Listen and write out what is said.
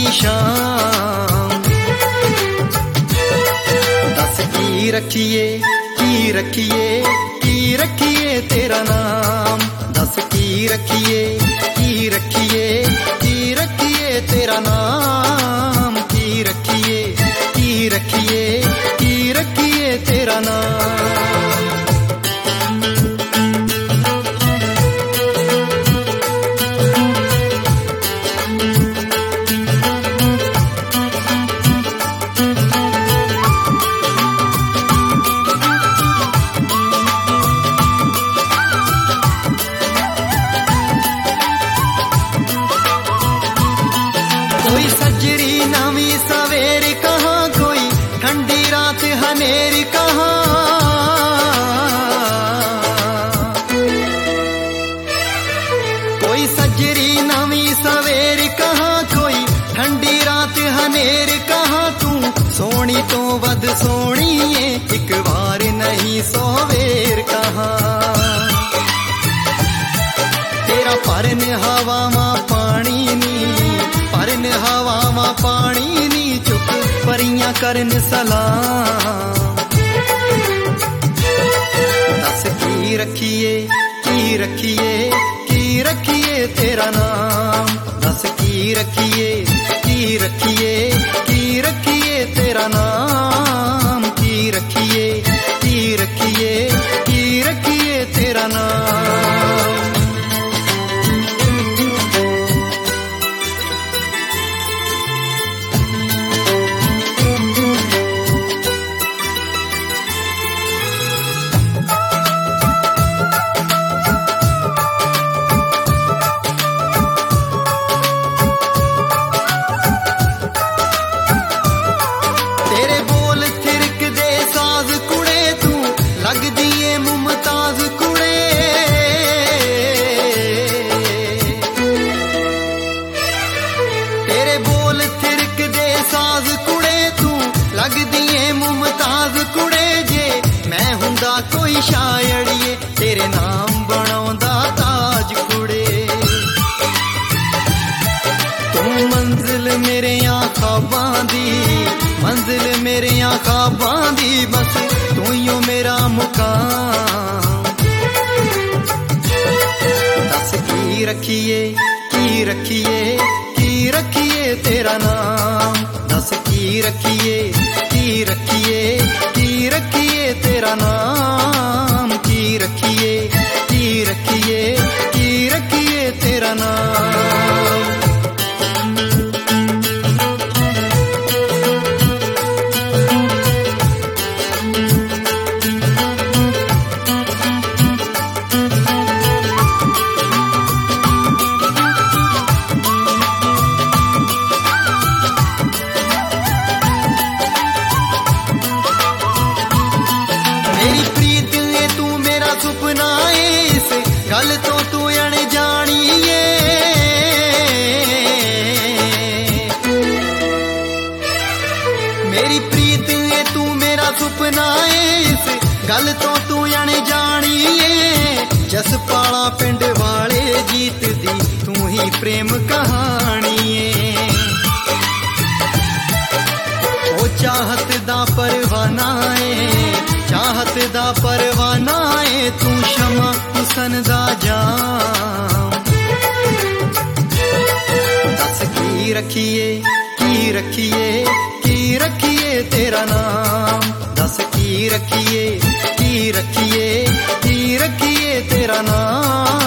शाम। दस की रखिए तेरा नाम। दस की रखिए तेरा नाम। की रखिए तेरा नाम। कोई सजरी नवी सवेर कहाँ, कोई ठंडी रात हनेरी कहाँ। कोई सजरी नवी सवेर कहाँ, कोई ठंडी रात हनेर कहाँ। तू सोनी तो वध सोनी है, एक बार नहीं सौ वेर कहाँ। तेरा परन हवा मां पानी नी, परन हवा मां पानी नी। चुप परियां करन सलाम। दस की रखिए तेरा नाम। दस की रखिए तेरा नाम। की रखिए तेरा नाम। तेरे बोल थिरक दे साज कुड़े, तू लग दिए मुमताज कुड़े। तेरे बोल थिरक दे साज कुड़े, तू लग दिए मुमताज कुड़े। जे मैं हुंदा कोई शायड़िए, तेरे नाम बनाउंदा ताज कुड़े। तू मंजिल मेरे ख्वाबां दी, मंजिल मेरे ख्वाबां दी। बस तू ही हो मेरा मुकाम। दस की रखिए तेरा नाम। दस की रखिए तेरा नाम। की रखिए तेरा नाम। मेरी प्रीत ने तू मेरा सुपना है, इस गल तो तू अनजानी है। मेरी प्रीत ने तू मेरा सुपना है, इस गल तो तू अनजानी है। जसपाला पिंड वाले गीत दी तू ही प्रेम कहानी है। ओ चाहत दा परवाना है, चाहत दा परवाना है। तू शमा हुसन दा जाम। दस की रखिए तेरा नाम। दस की रखिए तेरा नाम।